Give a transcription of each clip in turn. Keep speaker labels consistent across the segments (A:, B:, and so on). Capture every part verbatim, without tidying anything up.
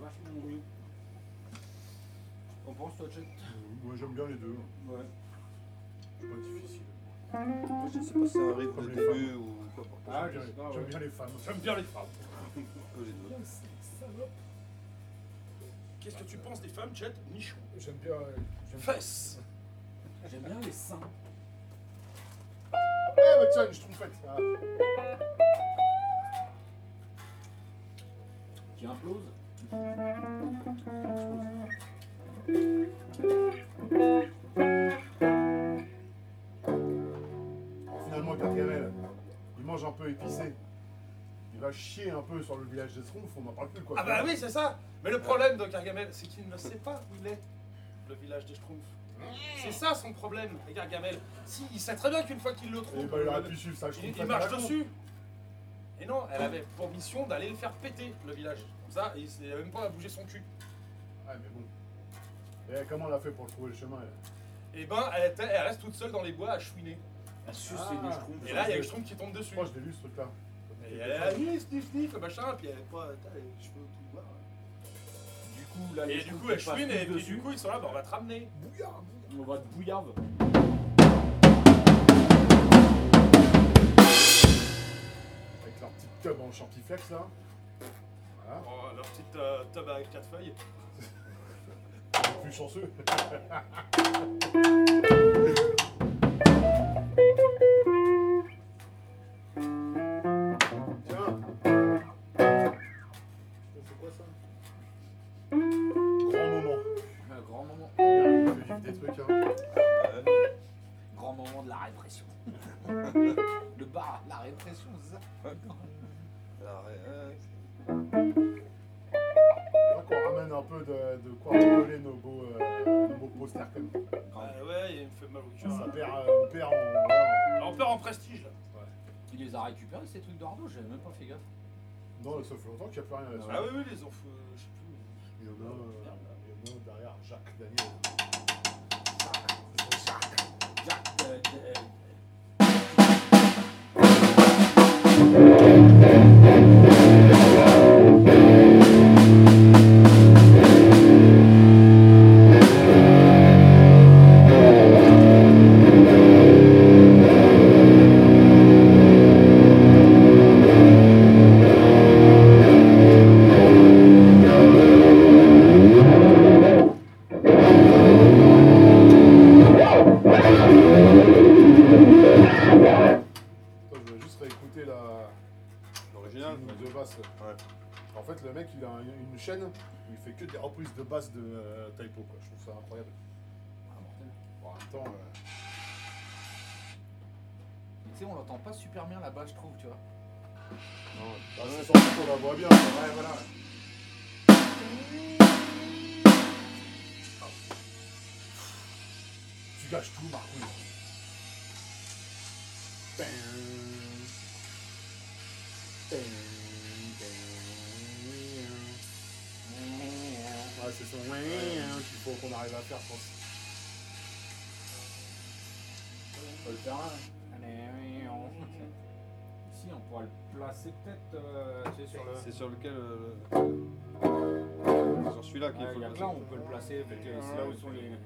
A: vachement mieux. Qu'en penses toi, Jet?
B: Moi j'aime bien les deux.
A: Ouais.
B: C'est pas difficile.
C: Moi, je sais pas si c'est un rythme
B: Comme
C: de
B: les
C: début
B: femmes.
C: ou quoi. Pour
A: Ah,
B: J'aime
A: je sais
B: bien,
A: pas,
B: j'aime
A: ouais.
B: bien les femmes. J'aime bien les femmes.
C: les deux.
D: Qu'est-ce que tu penses des femmes, Jet? Nichon.
B: J'aime bien. euh, j'aime bien.
D: Fesses.
A: J'aime bien les seins.
B: Eh bah tiens, une schtroumpfette. Ah.
A: Qui implose.
B: Finalement, Gargamel, il mange un peu épicé. Il va chier un peu sur le village des Schtroumpfs, on n'en parle plus quoi.
D: Ah bah oui, c'est ça. Mais le problème de Gargamel, c'est qu'il ne sait pas où il est, le village des Schtroumpfs. C'est ça son problème, les Gargamel. Si, il sait très bien qu'une fois qu'il le
B: Et
D: trouve,
B: bah il aurait
D: euh,
B: pu suivre sa
D: il,
B: Schtroumpfette
D: il
B: à
D: marche
B: la con.
D: dessus. Et non, elle avait pour mission d'aller le faire péter, le village. Comme ça, il n'avait même pas à bouger son cul.
B: Ouais mais bon. Et comment elle a fait pour trouver le chemin elle
D: Et ben, elle, était, elle reste toute seule dans les bois à chouiner.
A: À sucer
B: Ah.
A: des schtroumpfs.
D: Et là, il y a le Schtroumpf qui tombe dessus.
B: Moi je l'ai lu ce truc là.
D: Et elle a dit sniff sniff, le machin, puis elle est pas, t'as les cheveux tout noirs.
A: Du coup, là, les
D: Et du
A: schtroumpfs,
D: coup, elle
A: ils passent
D: chouine,
A: tous
D: et puis
A: dessus.
D: du coup, ils sont là, bah, on va te ramener.
B: Bouillard,
A: On va te bouillarde.
B: avec leur petite tub en champiflex là. Voilà.
D: Oh, leur petite euh, tub avec quatre feuilles.
B: C'est plus chanceux. Tiens. C'est quoi ça? Grand moment.
A: Un grand moment.
B: Il fait vivre des trucs hein.
C: Ouais.
A: Grand moment de la répression. Le bar, la répression, c'est ça?
C: Alors, ouais, ouais.
B: Je crois qu'on ramène un peu de, de quoi recoller nos beaux, euh, nos beaux posters comme ça.
D: Ah ouais, il me fait mal au cœur.
B: Ça
D: là.
B: perd, euh, on perd en... voilà,
D: Alors, on perd en prestige là.
B: en-
A: Il les a récupérés ces trucs d'Ordo, j'avais même pas fait gaffe.
B: Non, ça fait longtemps qu'il n'y a plus rien là-dessus.
D: Ah oui, oui, les enfants, je sais plus.
B: Il y en a, euh, il y en a derrière Jacques Daniel.
A: Jack, euh, euh,
B: Attends, je voulais juste réécouter la...
C: L'original.
B: de basse.
C: Ouais.
B: En fait, le mec, il a une une chaîne où il fait que des reprises de basse de euh, Typo, quoi. Je trouve ça incroyable.
A: ah, mortel.
B: Bon, en même temps, euh,
A: Tu sais, on l'entend pas super bien là-bas, je trouve, tu vois.
B: non, bah,
C: Ouais,
B: c'est surtout qu'on la voit bien.
A: Ouais, voilà.
B: Tu gâches tout, Marcouille. Ben... Ben... Ben... Ouais, c'est ce qu'il faut qu'on arrive à faire, je pense.
A: On peut le faire, hein. Allez, on... Ici, on pourra le placer peut-être, euh, tu sais, sur le...
C: C'est sur lequel. euh, le- Sur celui-là qu'il
A: Ouais,
C: faut
A: il y a
C: le
A: que là, on peut le placer, fait que c'est là où sont les...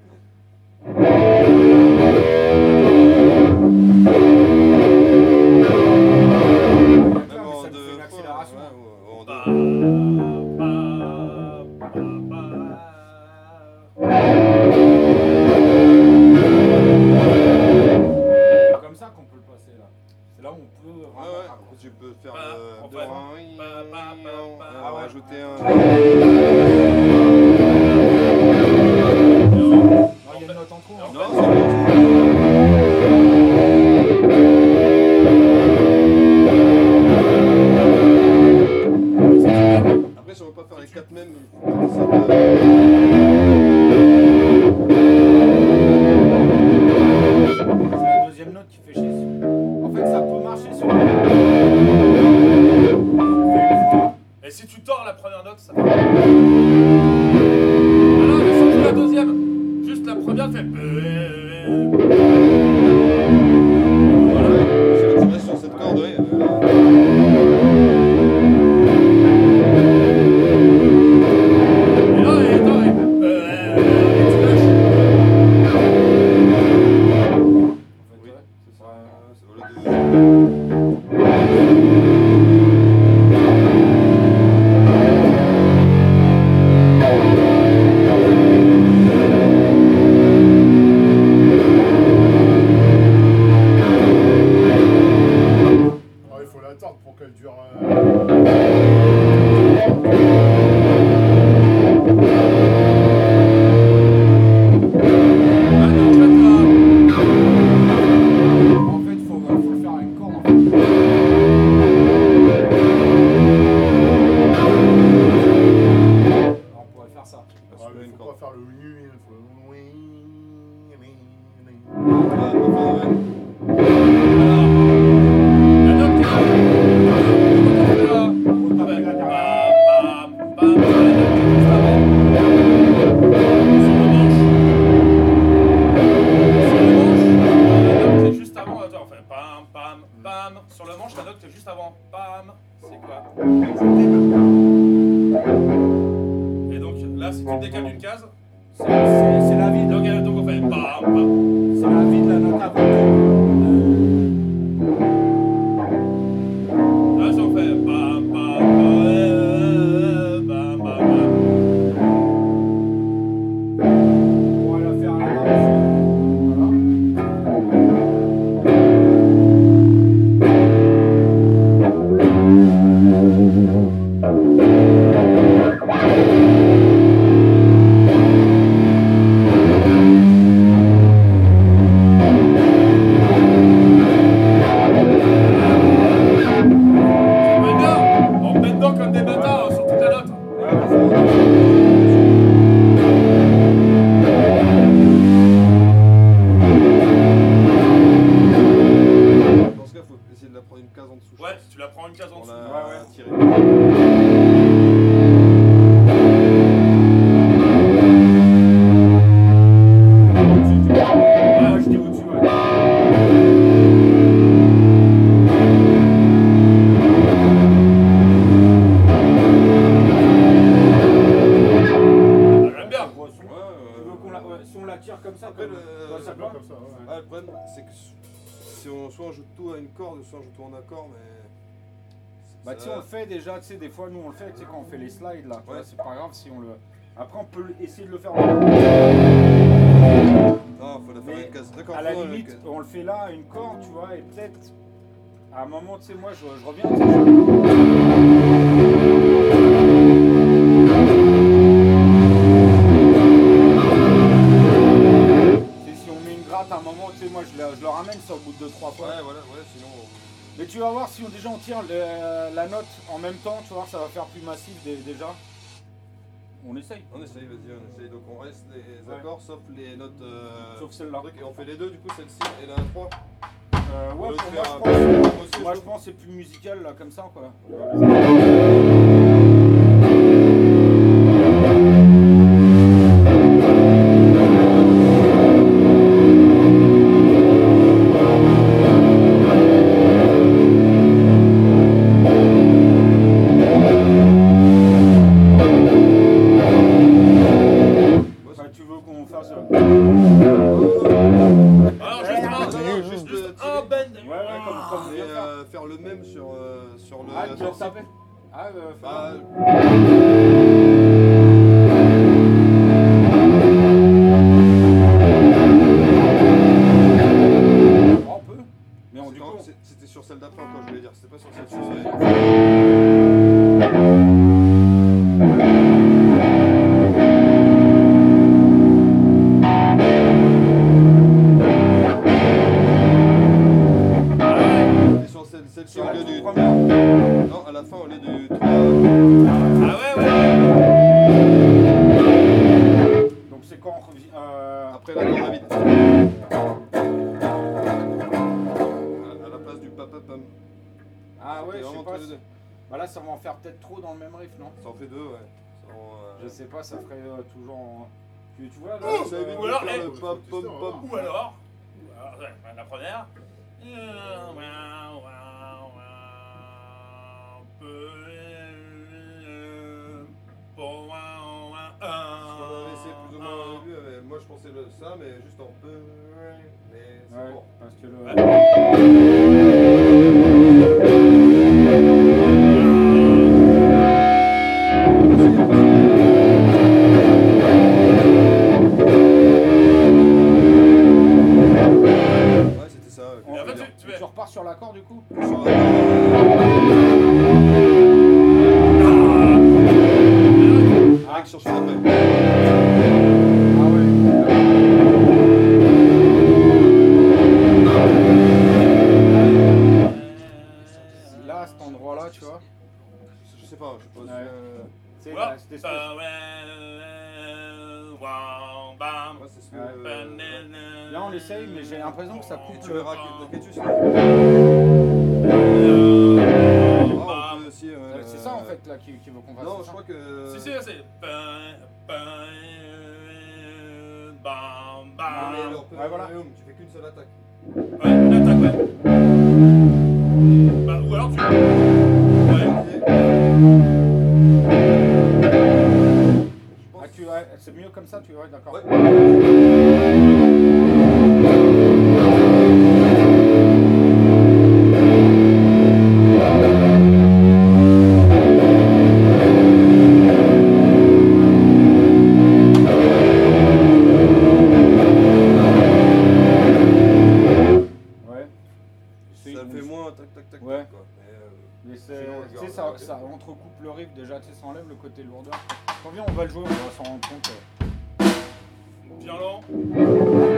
C: Même
A: mais
C: en
A: ça nous fait
C: deux
A: une
C: fois,
A: accélération.
C: ouais, ou- ou en
D: Bah,
C: deux.
D: bah, bah, bah.
A: C'est comme ça qu'on peut le placer, là. C'est là où on peut
C: Ouais,
A: vraiment
C: ouais.
A: raccourcir.
C: Tu peux faire
D: Bah,
C: euh,
D: en
C: deux
D: fait,
C: en
D: bah, bah, bah, bah.
C: Ah ouais,
A: ouais.
C: rajouter un.
A: Non, il y a une note en trop. hein.
C: Non, c'est Après, si on veut pas faire les quatre mêmes, ça va-
A: C'est la deuxième note qui fait chier. En fait, ça peut marcher sur le...
D: Et si tu tords la première note, ça fait. Ah non, mais sans jouer la deuxième. Juste la première fait.
C: Voilà, si tu restes sur cette corde, ouais. euh,
B: va faire le oui, oui, oui, oui.
C: Ouais, on va faire, ouais.
D: La note qui est là.
A: Faut
D: Ah
A: taper
D: ben,
A: la dernière.
D: bam, bam, bam, la note qui est juste avant. Sur le manche. Sur le manche, la note qui est juste avant. Attends, on fait bam, bam, bam. Sur le manche, la note qui est juste avant. Bam. C'est quoi? Et donc là, si tu décales d'une case,
A: C'est c'est- c'est la vie de
D: donc, euh, donc on fait bam, bam.
A: c'est la vie de la note avant.
D: Là, ça on fait bam, bam, bam, bam, bam, bam.
A: On va la faire à la main.
D: C'est pas bien. On met dedans comme des bâtards sur toutes les notes.
C: Dans ce cas, faut essayer de la prendre une case en dessous. je
D: Ouais,
C: pense,
D: tu la prends une case en
C: pour
D: dessous.
C: la
A: Ouais, ouais.
C: tirer.
A: Moi je dis au-dessus, ouais.
D: Ah, j'aime bien.
A: Bon, si on-
C: Ouais, ouais,
A: tu veux qu'on la, ouais, si on la tire comme ça,
C: Après,
A: comme,
C: le-
A: ouais, ça
B: Ça
A: peut.
B: va comme ça, ouais.
C: Ah, le problème, c'est que si on, soit on joue tout à une corde, soit on joue tout en accord, mais.
A: Bah tu sais, on le fait déjà, tu sais, des fois nous on le fait, tu sais, quand on fait les slides là, tu vois,
C: Ouais.
A: c'est pas grave si on le... Après on peut essayer de le faire
C: Non, faut la faire
A: Mais
C: une case. D'accord,
A: à la
C: faut une
A: limite,
C: case.
A: on le fait là, à une corde, tu vois, et peut-être à un moment, tu sais, moi je, je reviens, tu sais, je- Tu sais, si on met une gratte à un moment, tu sais, moi je le, je le ramène ça au bout de deux trois fois.
C: Ouais, voilà, ouais, sinon.
A: Mais tu vas voir, si on, déjà on tire le- la note en même temps, tu vas voir, ça va faire plus massif dé- déjà. On essaye.
C: On essaye, vas-y, on essaye. Donc on reste les
A: Ouais.
C: accords sauf les notes. Euh,
A: Sauf celle-là.
C: truc, et on fait les deux, du coup, celle-ci et la trois.
A: Euh, ouais,
C: Au lieu de
A: pour moi,
C: faire
A: je
C: un-
A: pense,
C: aussi,
A: moi
C: je
A: je pense que c'est plus musical là, comme ça quoi.
C: Ouais,
A: Bah, tu veux qu'on fasse. euh,
D: Alors justement,
C: Non, non, juste,
D: juste
C: euh,
D: un
C: tirer.
D: bend.
A: Ouais, ouais, comme, comme on
C: Et
A: vient de faire.
C: euh, faire le même sur, euh, sur le.
A: Ah,
C: la
A: tu vas
C: sortie.
A: taper. Ah, euh, fais
C: Bah,
A: voir. Oh, on peut. Mais on,
C: c'est
A: du
C: quand-
A: coup.
C: c'est- c'était sur celle d'après, quoi, je voulais dire. C'était pas sur
A: on-
C: celle-ci.
A: on-
C: ouais. Et sur celle- celle-ci,
A: Sur
C: au
A: la
C: lieu
A: toute
C: du.
A: première.
C: Non, à la fin, au lieu du trois.
D: Ah ouais, ouais, ouais.
A: Donc c'est quand on revient. Euh...
C: Après la corde à vide. À la place du papa-pam.
A: Ah ouais,
C: C'était
A: je sais
C: vraiment
A: pas.
C: tous les
A: si-
C: deux.
A: Bah là, ça va en faire peut-être trop dans le même riff, non?
C: Ça en fait deux, ouais. Ça en, euh,
A: Je sais pas, ça ferait euh, toujours. En... Tu, tu vois là
C: Oh,
A: euh,
C: ça évite
D: Ou
C: de
D: alors,
C: faire
D: eh,
C: le pop, pop, pop.
D: Ou alors, ou alors, ouais, la première.
C: On avait essayé plus ou moins au début, mais moi je pensais le, ça, mais juste en peu. Mais c'est
A: Ouais,
C: bon.
A: parce que le.
C: Ouais, c'était ça.
A: on-
C: ouais.
D: en fait,
A: tu,
D: tu- tu
A: tu repars sur l'accord du coup?
C: Sur la-
A: Ah,
C: sur celui d'après.
A: ah ouais. Là, à cet endroit-là, tu vois.
C: Je sais pas, je sais pas.
A: Ouais.
C: euh,
A: C'est
D: Voilà.
A: là, cette espèce-
D: Bah, ouais, Wow, bam.
C: Ouais, c'est ce que.
A: Ouais.
C: euh,
A: Là on essaye, mais j'ai l'impression que ça coupe
C: Tu
A: le.
C: verras que dessus, c'est.
D: Bam.
C: Ah, on peut aussi. euh,
A: Euh, C'est ça en fait là qui, qui veut qu'on fasse.
C: Non,
A: c'est
C: je
A: ça
C: crois que.
D: Si, si, c'est. Bam, bam, bam,
C: Non,
D: bam.
C: mais alors,
A: Ouais, voilà.
C: Guillaume, tu fais qu'une seule attaque.
D: Ouais, une attaque, ouais. Bah, ou alors tu. Ouais.
C: Je pense.
A: Ah, tu, ouais, c'est mieux comme ça, tu vois, d'accord.
C: Ouais.
A: Ouais. C'est-
C: Ça fait moins tac tac tac
A: Ouais.
C: tac, quoi. Mais, euh,
A: Mais c'est,
C: Sinon, je
A: tu sais,
C: garde,
A: ça,
C: ok.
A: ça entrecoupe le riff déjà, tu sais, ça enlève le côté lourdeur. Quand vient, on va le jouer, on va s'en rendre compte. euh.
D: Violent.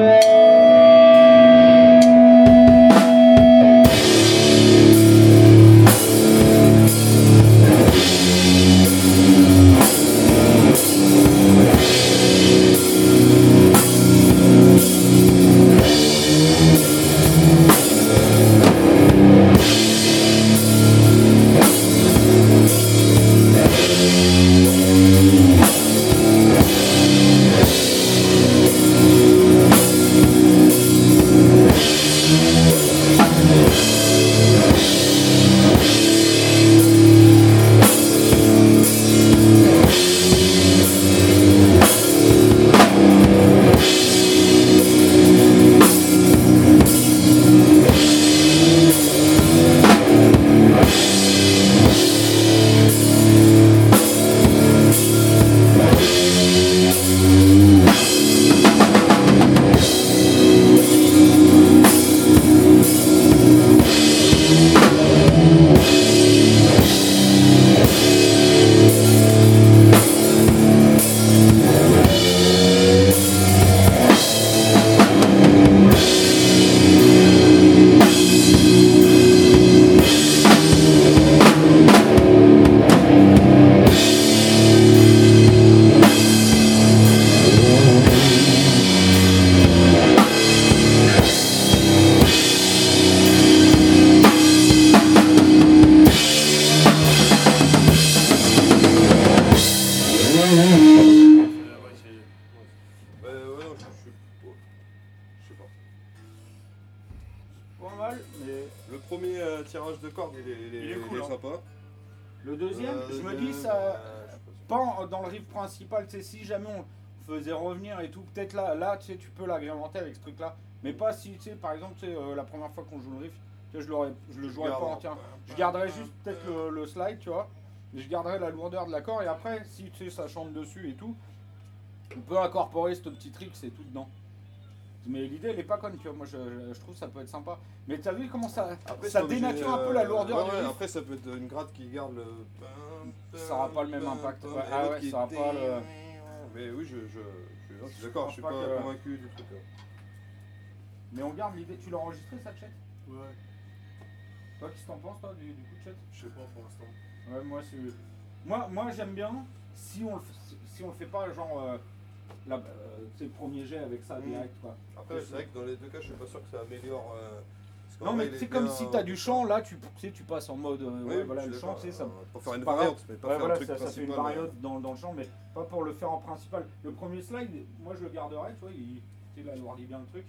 C: Euh, ouais, non, je, je, ouais. Je sais pas.
A: Pas mal, mais
C: Le premier euh, tirage de cordes, il est, il est,
D: Il est cool, hein.
C: sympa.
A: le deuxième,
C: Euh,
A: je me
C: le-
A: dis, ça.
C: euh, je sais
A: Pas en- dans le riff principal, tu sais, si jamais on faisait revenir et tout, peut-être là, là, tu sais, tu peux l'agrémenter avec ce truc-là. Mais pas si, tu sais, par exemple, tu sais, euh, la première fois qu'on joue le riff, tu sais, je, l'aurais- je le jouerais pas
C: Garde,
A: entier.
C: hein.
A: Je garderais juste peut-être le, le slide, tu vois. Et je garderais la lourdeur de l'accord. Et après, si tu sais, ça chante dessus et tout, on peut incorporer ce petit trick, c'est tout dedans. Mais l'idée, elle est pas conne, tu vois. Moi, je, je trouve que ça peut être sympa. Mais t'as vu comment ça,
C: Après,
A: ça
C: c'est obligé,
A: dénature un peu la
C: euh,
A: lourdeur
C: ouais,
A: du
C: ouais,
A: riff.
C: Après, ça peut être une gratte qui garde le.
A: Ça aura pas le même impact.
C: Et
A: Ouais,
C: l'autre
A: ah ouais,
C: qui
A: ça aura pas le-
C: Mais oui, je, je, je, je suis
A: Je
C: d'accord,
A: pense
C: je suis
A: pas
C: pas,
A: que-
C: convaincu du truc. Là.
A: Mais on garde l'idée. Tu l'as enregistré, ça, chat?
B: Ouais,
A: Toi, qu'est-ce que t'en penses, toi, du, du coup de chat?
B: je sais pas pour l'instant.
A: Ouais, moi, c'est. Moi, moi j'aime bien si on le, f- si- si on le fait pas, genre, euh, la, euh, tu sais, premier jet avec ça
C: Mm.
A: direct, quoi.
C: Après, c'est vrai que dans les deux cas, je suis pas sûr que ça améliore. euh, parce qu'en
A: Non,
C: vrai,
A: mais
C: il
A: c'est
C: est
A: comme
C: bien,
A: si t'as
C: euh,
A: du chant, là, tu, tu sais, tu passes en mode. euh,
C: Oui,
A: ouais, voilà,
C: je
A: le
C: suis
A: chant,
C: d'accord,
A: tu sais, ça.
C: euh, Pour faire une
A: c'est pas
C: variante, mais pas
A: Ouais,
C: faire
A: voilà,
C: un truc
A: ça, ça fait une
C: principal.
A: variante dans, dans le chant, mais pas pour le faire en principal. Le premier slide, moi, je le garderai, tu vois, il, tu sais, il alourdit bien le truc.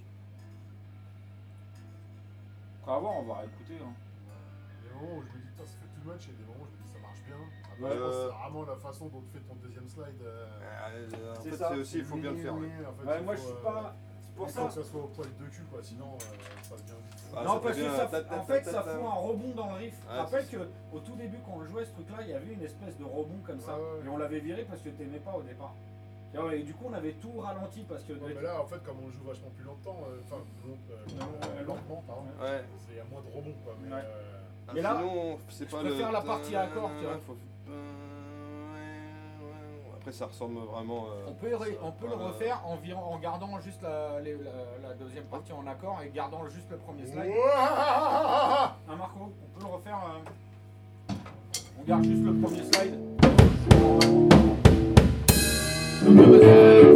A: Après avoir, on va écouter. Hein.
B: Il y a des moments où je me dis, putain, ça fait too much, et des moments où je me dis, ça marche bien. Après,
C: Ouais,
B: je pense que
C: euh,
B: c'est vraiment la façon dont tu fais ton deuxième slide. euh,
C: Euh, En
A: C'est
C: fait,
A: ça.
C: c'est aussi, il faut bien le faire. ouais.
B: En fait,
A: Ouais,
B: il
A: moi,
B: faut,
A: je suis
B: euh,
A: pas. C'est pour
B: il
A: ça.
B: faut que ça soit au poil de cul, quoi, sinon euh, ça devient vite.
C: Ah,
A: non,
C: ça
A: parce
C: fait
A: que
C: bien,
A: ça,
C: ta, ta,
A: en
C: ta,
A: fait,
C: ta,
A: ça
C: ta.
A: fout un rebond dans le riff.
C: Ouais,
A: Rappelle
C: c'est
A: que au tout début, quand on le jouait, ce truc-là, il y avait une espèce de rebond comme ça.
B: Ouais, ouais.
A: Et on l'avait viré parce que t'aimais pas au départ. Et, ouais, et du coup, on avait tout ralenti parce que.
B: Ouais, mais là, en fait, comme on joue vachement plus longtemps, euh, enfin, long- euh,
A: Non,
B: euh,
A: long-
B: lentement, pardon,
C: Ouais.
B: c'est- il y a moins de rebond, quoi. Mais,
A: Ouais.
B: euh,
C: Ah,
A: Mais là,
C: sinon, c'est
A: je
C: pas
A: préfère
C: le...
A: la partie accord, tu vois.
C: Faut- euh, ouais, ouais. Après, ça ressemble vraiment. euh,
A: On peut, ré-
C: ça-
A: on peut le
C: euh,
A: refaire en, virant- en gardant juste la, les- la- la deuxième partie en accord et gardant juste le premier slide.
B: Ouah
A: Hein, Marco, on peut le refaire. euh, On garde juste le premier slide. Donc, là, vas-y,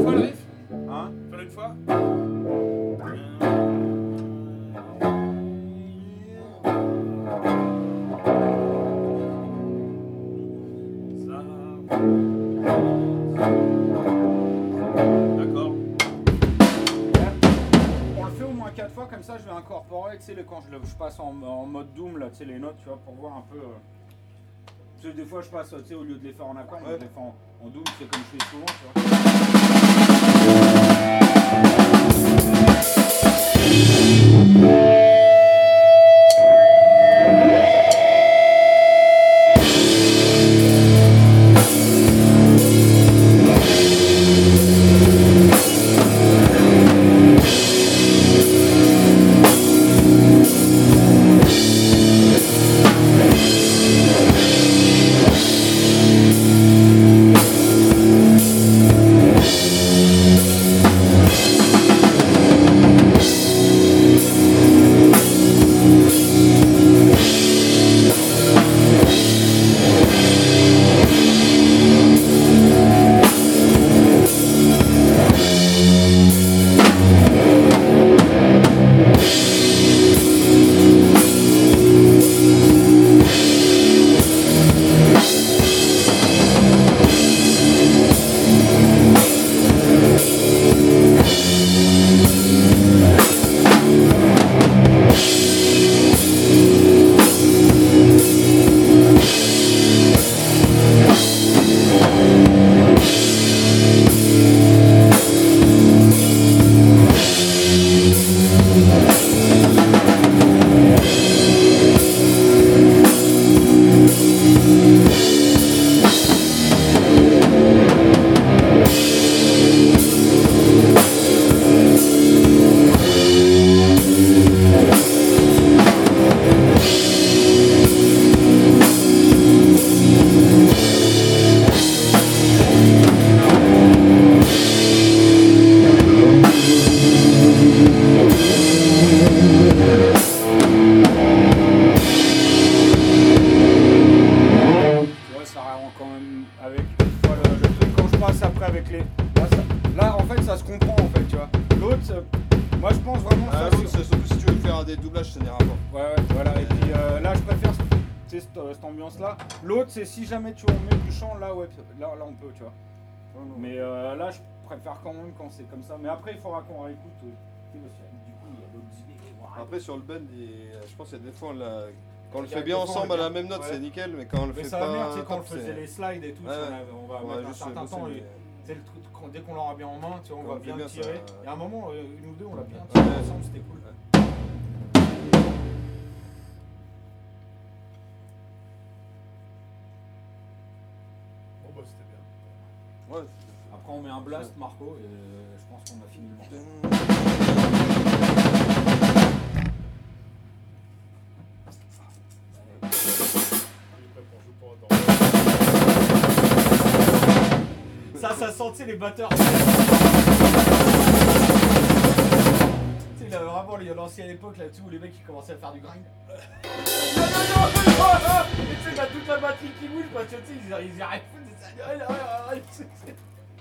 A: ça, je vais incorporer, tu sais, les- quand je, le- je passe en, en mode Doom, là, tu sais, les notes, tu vois, pour voir un peu. euh, Parce que des fois, je passe, tu sais, au lieu de les faire en accord,
C: Ouais.
A: je les fais en, en Doom, c'est comme je fais souvent, tu vois. Tu vois, ça rend quand même avec tu vois, le, le truc quand je passe après avec les. Là, ça- là, en fait, ça se comprend en fait, tu vois. L'autre, euh, moi je pense vraiment.
C: Ah,
A: ça,
C: l'autre,
A: c'est-
C: c'est surtout si tu veux faire des doublages, ça n'ira pas.
A: Ouais, ouais, voilà. Et puis euh, là, je préfère tu sais, cette, cette ambiance-là. L'autre, c'est si jamais tu remets du chant, là, ouais, là, là on peut, tu vois. Mais euh, là, je préfère quand même quand c'est comme ça. Mais après, il faudra qu'on réécoute. euh, tu sais, parce que, du coup, il y a d'autres idées. qui vont arriver.
C: Après, sur le bend, il- je pense qu'il y a des fois, on l'a- quand on le
A: Il y a
C: fait bien
A: des fois, on
C: ensemble à
A: le
C: la
A: bien.
C: même note,
A: Ouais.
C: c'est nickel, mais quand on le
A: Mais
C: fait
A: ça
C: pas.
A: va venir, tu sais, quand on
C: top,
A: faisait
C: c'est-
A: les slides et tout,
C: Ouais,
A: si on,
C: ouais.
A: avait- on va
C: Ouais,
A: mettre un
C: juste
A: certain
C: bosser,
A: temps.
C: mais-
A: Et, c'est le truc, quand- dès qu'on l'aura bien en main, tu vois, on
C: Quand
A: va
C: on fait
A: bien
C: bien, ça-
A: tirer. Et à un moment, euh, une ou deux, on l'a bien
C: Ouais.
A: tiré ensemble, c'était cool.
B: Bon, bah, c'était bien.
C: Ouais.
A: Après, on met un blast, Marco, et euh, je pense qu'on a fini le morceau.
B: Il est prêt pour jouer pour autant.
A: Ça, ça sentait les batteurs. Tu sais, là, vraiment, il y a l'ancienne époque là-dessus où les mecs ils commençaient à faire du grind. Non, non, non, non, non. Et tu sais, t'as toute la batterie qui bouge parce que tu sais, ils, ils y arrivent. c'est ça. Ouais, ouais, ouais, ouais, c'est- c'est-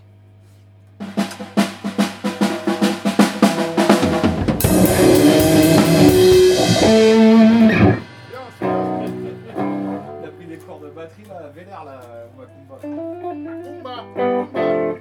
B: Bien, c'est bien.
A: T'as pris des corps de batterie là, vénère là, Macumba.
B: Pumba, pumba.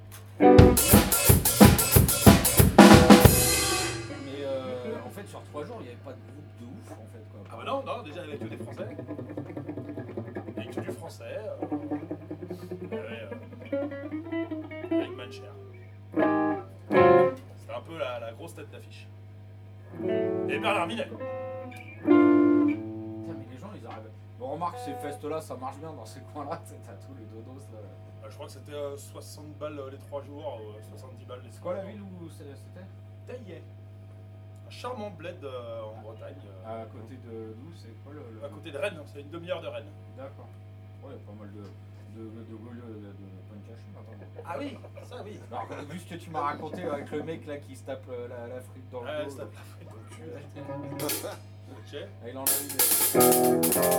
A: Mais euh, en fait, sur trois jours, il n'y avait pas de groupe de ouf en fait. Quoi.
D: Ah bah non, non, déjà il y avait que des Français. Il y avait que du français. Euh... Il y avait euh... Eric Mancher. C'était un peu la, la grosse tête d'affiche. Et Bernard Minet.
A: Putain, mais les gens ils arrivent. Bon, remarque, ces festes là, ça marche bien dans ces coins-là. T'as tous les dodos là.
D: Euh, je crois que c'était euh, soixante balles euh, les trois jours, euh, soixante-dix balles les
A: C'est quoi la ville où c'est- c'était?
D: Taillet. Un charmant bled euh, en Bretagne. euh,
A: À côté de d'où? C'est quoi le. le-
D: à côté de Rennes, c'est une demi-heure de Rennes.
A: D'accord. Ouais, il y a pas mal de. de. de. de. de, de, de punch maintenant.
D: Ah oui, ça oui.
A: Alors, vu ce que tu m'as raconté avec le mec là qui se tape euh, la, la frite dans le
D: Ouais,
A: dos.
D: ça
A: là.
D: tape la frite dans le cul. Ok.
A: Ah, il en a eu des.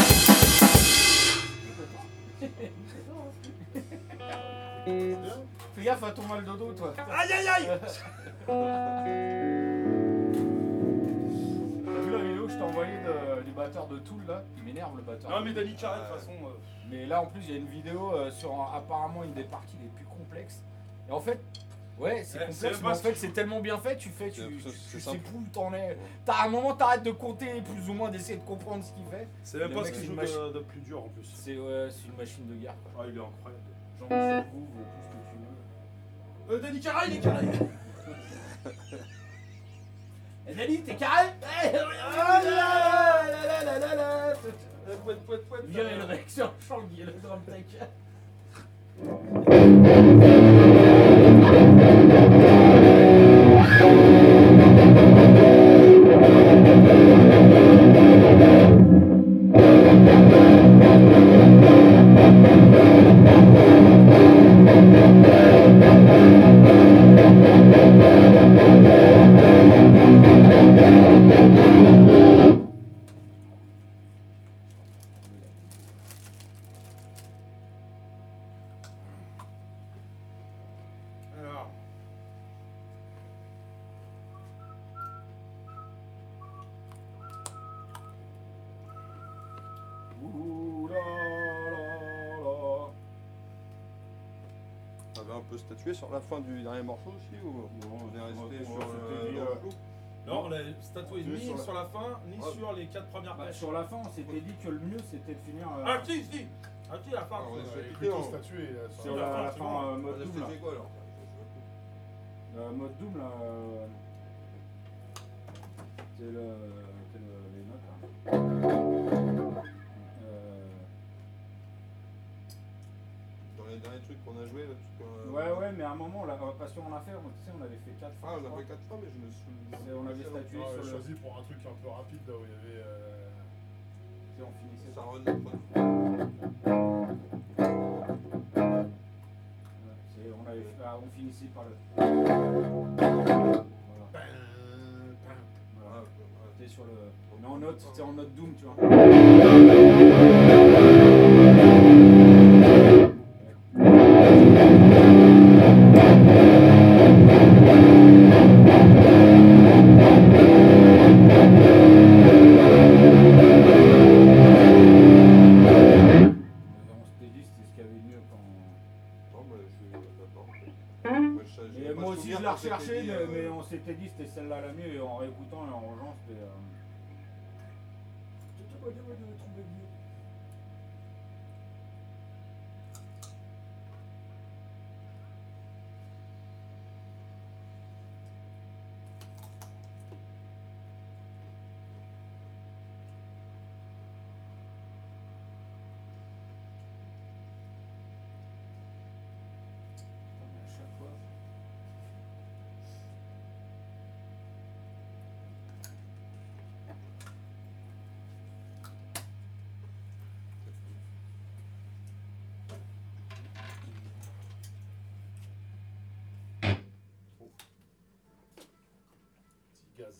B: C'est bien.
A: Fais gaffe à ton mal de dos, toi.
D: Aïe aïe aïe.
A: T'as vu la vidéo que je t'ai envoyée de- du batteur de Tool là? Il m'énerve le batteur.
D: Non
A: de
D: mais
A: Tool.
D: Danny Carey de toute façon. euh,
A: Mais là en plus il y a une vidéo euh, sur un- apparemment une des parties les plus complexes. Et en fait, ouais c'est
D: Ouais, c'est
A: complexe,
D: même
A: mais
D: pas
A: en
D: ce
A: fait
D: qu'il
A: c'est tellement bien fait, tu fais, tu,
C: C'est-
A: tu,
C: c'est-
A: tu
C: c'est
A: sais
C: simple.
A: plus où t'en es. T'as à un moment t'arrêtes de compter plus ou moins d'essayer de comprendre ce qu'il fait.
D: C'est même
A: Le
D: pas
A: mec,
D: ce
A: c'est
D: qu'il
A: une
D: joue
A: machine.
D: de, de plus dur en plus.
A: C'est ouais, c'est une machine de guerre quoi.
D: Ah il est incroyable.
A: Jean-Michel Gouve, tout ce que tu veux.
D: Euh, Danny Carey il est carré.
A: Eh Dani, t'es carré?
D: Ah là là là là là là. Euh, pouet, pouet, pouet,
A: Viens une réaction, je sens le drum tech.
D: Alors.
A: Ouh là là là.
C: T'avais un peu statué sur la fin du dernier morceau aussi ou
A: Non,
C: on est resté
A: on-
C: sur
A: on s'était
C: le
A: dit,
C: dans
A: euh,
C: le flou?
D: Non, on a statué
A: Juste
D: ni
A: sur
D: sur
A: la-
D: la, fin, ni
C: Ah.
D: sur les quatre premières
A: Bah,
D: pêches.
A: sur la fin, on s'était dit que le mieux c'était de finir euh,
D: Ah si, si. Ah si, la fin.
C: Ah, on est
B: Ouais,
C: sur
B: il est
C: le
B: plutôt
C: hein.
B: statué. là, sur
A: sur
B: la
A: la,
B: fin,
A: la
B: c'est
A: fin
B: bon.
A: euh,
C: On
A: mode
C: a
A: Doom là.
C: fait quoi alors? Je- je-
A: Euh, mode Doom là. euh, C'est le. C'est le. Les notes là. Euh,
C: Dans les derniers trucs qu'on a joué, là, truc, euh,
A: Ouais, ouais, mais à un moment, là, parce qu'on a fait, on- tu sais, on avait fait quatre
C: Ah,
A: fois.
C: on
A: je
C: a
A: crois.
C: fait quatre fois, mais je me souviens.
A: C'est- on avait statué
B: Ah,
A: sur
B: j'ai
A: le.
B: choisi pour un truc un peu rapide là où il y avait. euh,
A: Tu sais, on finissait
C: Ça
A: ça.
C: run après.
A: Ouais, c'est- on, avait, ah, on finissait par le. Voilà.
B: Pam, pam.
A: Voilà.
C: Ah, ouais.
A: C'était sur le. Mais en note, c'était en note Doom, tu vois. On s'était dit c'était ce qu'il y avait de mieux quand.
C: Non, mais je suis d'accord. Moi, je- j'ai
A: Et
C: pas
A: moi
C: le
A: aussi
C: souvenir
A: je la
C: qu'on s'était
A: recherchais,
C: dit,
A: mais,
C: euh,
A: mais on s'était dit c'était celle-là la mieux et en réécoutant et en rangeant c'était. Euh... C'était pas dur de trouver mieux. Putain, mais à chaque fois.
B: Petit gaz.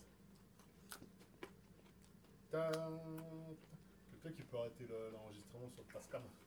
B: Ta- Quelqu'un qui peut arrêter le- l'enregistrement sur le Tascam.